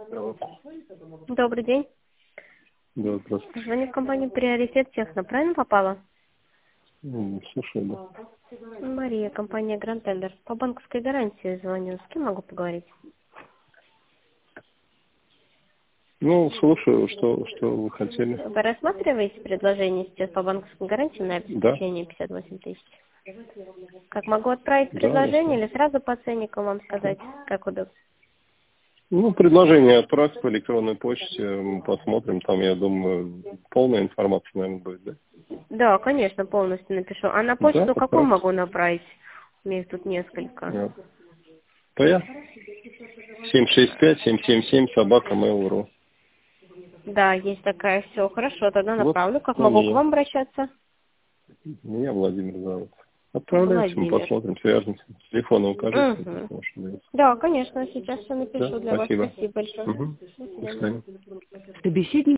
Алло. Добрый день. Да, здравствуйте. Звоню в компанию «Приоритет Техно». Правильно попала? Слушай, да. Мария, компания Grand Tender. По банковской гарантии звоню. С кем могу поговорить? Ну, слушаю, что вы хотели. Вы рассматриваете предложение сейчас по банковской гарантии на Да, обеспечение 58 тысяч? Как могу отправить да, предложение рассматриваю. или сразу по ценникам вам сказать, как удобно? Ну, предложение отправьте по электронной почте, мы посмотрим, там, я думаю, полная информация, наверное, будет, да? Да, конечно, полностью напишу. А на Да, почту какую отправьте. могу направить? У меня их тут несколько. Да. ПС 765-777 @mail.ru. Да, есть такая. Все, хорошо, тогда Вот, направлю. Как звони могу к я. вам обращаться? Меня Владимир зовут. Отправляйте, мы Владимир. посмотрим, свяжемся. Телефоны укажите, Угу. потому что да. Да, конечно, сейчас все Да, напишу для вас. спасибо. Спасибо большое. Угу. До До свидания. свидания. Собеседник